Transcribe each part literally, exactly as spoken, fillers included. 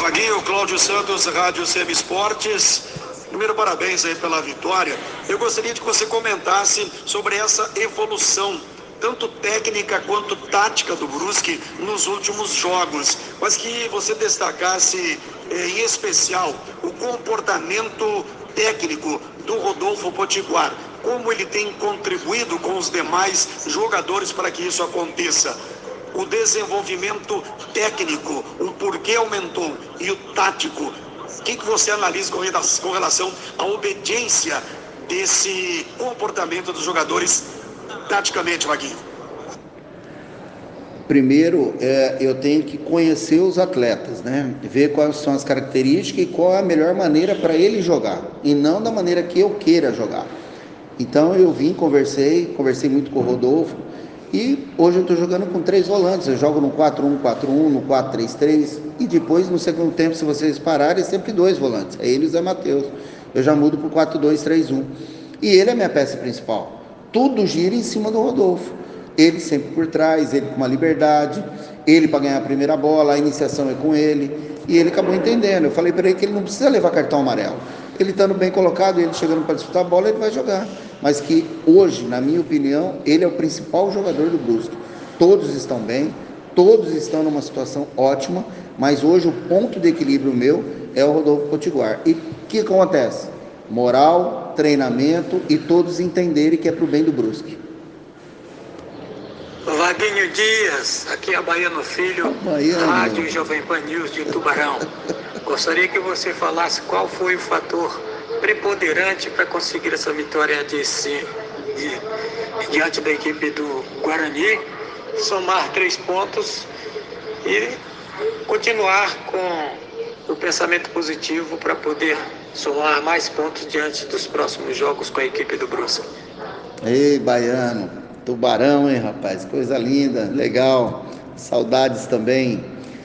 Vaguinho, Cláudio Santos, Rádio C M Esportes. Primeiro, parabéns aí pela vitória. Eu gostaria de que você comentasse sobre essa evolução, tanto técnica quanto tática do Brusque nos últimos jogos, mas que você destacasse eh, em especial o comportamento técnico do Rodolfo Potiguar, como ele tem contribuído com os demais jogadores para que isso aconteça. O desenvolvimento técnico, o porquê aumentou, e o tático. O que, que você analisa com relação à obediência desse comportamento dos jogadores taticamente, Vaguinho? Primeiro, é, eu tenho que conhecer os atletas, né? Ver quais são as características e qual é a melhor maneira para ele jogar, e não da maneira que eu queira jogar. Então eu vim, conversei, conversei muito com o Rodolfo, e hoje eu estou jogando com três volantes. Eu jogo no quatro um quatro um, no quatro três três, e depois no segundo tempo, se vocês pararem, é sempre dois volantes, é ele e o Zé Matheus. Eu já mudo para o quatro dois três um, e ele é a minha peça principal. Tudo gira em cima do Rodolfo, ele sempre por trás, ele com uma liberdade, ele para ganhar a primeira bola, a iniciação é com ele, e ele acabou entendendo. Eu falei para ele que ele não precisa levar cartão amarelo, ele estando bem colocado, ele chegando para disputar a bola, ele vai jogar. Mas que hoje, na minha opinião, ele é o principal jogador do Brusque. Todos estão bem, todos estão numa situação ótima, mas hoje o ponto de equilíbrio meu é o Rodolfo Potiguar. E o que acontece? Moral, treinamento e todos entenderem que é para o bem do Brusque. Vaguinho Dias, aqui é Baiano Filho, Baiano. Rádio Jovem Pan News de Tubarão. Gostaria que você falasse qual foi o fator preponderante para conseguir essa vitória de, de, diante da equipe do Guarani, somar três pontos e continuar com o pensamento positivo para poder somar mais pontos diante dos próximos jogos com a equipe do Brusque. Ei, Baiano, Tubarão, hein, rapaz, coisa linda, legal, saudades também.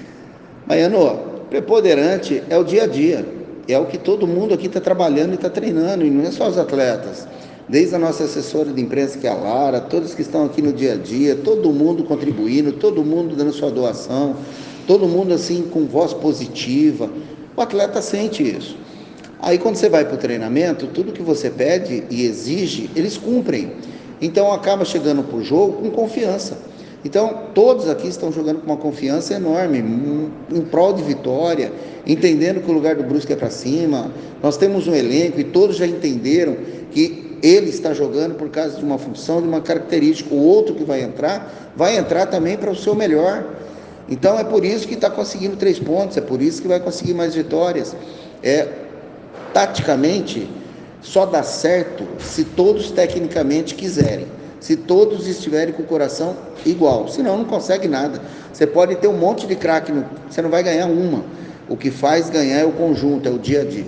Baiano, preponderante é o dia a dia. É o que todo mundo aqui está trabalhando e está treinando, e não é só os atletas. Desde a nossa assessora de imprensa, que é a Lara, todos que estão aqui no dia a dia, todo mundo contribuindo, todo mundo dando sua doação, todo mundo assim com voz positiva. O atleta sente isso. Aí quando você vai para o treinamento, tudo que você pede e exige, eles cumprem. Então acaba chegando para o jogo com confiança. Então, todos aqui estão jogando com uma confiança enorme, em prol de vitória, entendendo que o lugar do Brusque é para cima. Nós temos um elenco e todos já entenderam que ele está jogando por causa de uma função, de uma característica. O outro que vai entrar, vai entrar também para o seu melhor. Então, é por isso que está conseguindo três pontos, é por isso que vai conseguir mais vitórias. É, taticamente, só dá certo se todos tecnicamente quiserem. Se todos estiverem com o coração igual, senão não consegue nada. Você pode ter um monte de craque, você não vai ganhar uma. O que faz ganhar é o conjunto, é o dia a dia.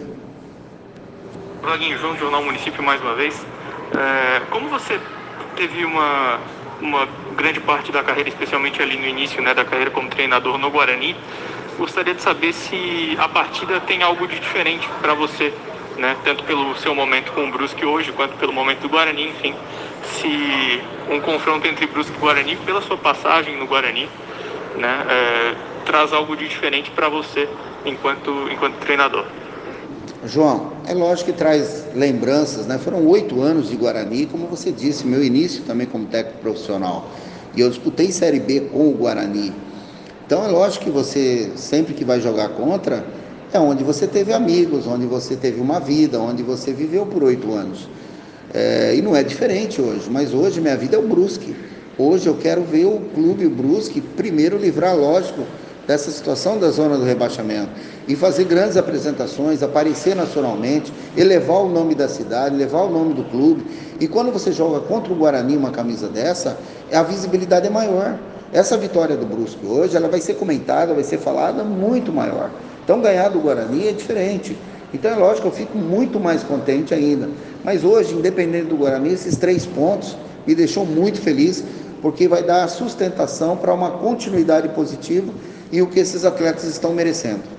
Vaguinho, João, Jornal Município, mais uma vez. É, como você teve uma, uma grande parte da carreira, especialmente ali no início, né, da carreira como treinador no Guarani, gostaria de saber se a partida tem algo de diferente para você, né, tanto pelo seu momento com o Brusque hoje, quanto pelo momento do Guarani, enfim. Se um confronto entre Brusque e Guarani, pela sua passagem no Guarani, né, é, traz algo de diferente para você enquanto, enquanto treinador. João, é lógico que traz lembranças, né? Foram oito anos de Guarani, como você disse, meu início também como técnico profissional. E eu disputei Série B com o Guarani. Então é lógico que você, sempre que vai jogar contra, é onde você teve amigos, onde você teve uma vida, onde você viveu por oito anos. É, e não é diferente hoje, mas hoje minha vida é o Brusque. Hoje eu quero ver o clube, o Brusque, primeiro livrar, lógico, dessa situação da zona do rebaixamento e fazer grandes apresentações, aparecer nacionalmente, elevar o nome da cidade, elevar o nome do clube. E quando você joga contra o Guarani uma camisa dessa, a visibilidade é maior. Essa vitória do Brusque hoje, ela vai ser comentada, vai ser falada muito maior. Então ganhar do Guarani é diferente. Então é lógico que eu fico muito mais contente ainda. Mas hoje, independente do Guarani, esses três pontos me deixou muito feliz, porque vai dar sustentação para uma continuidade positiva e o que esses atletas estão merecendo.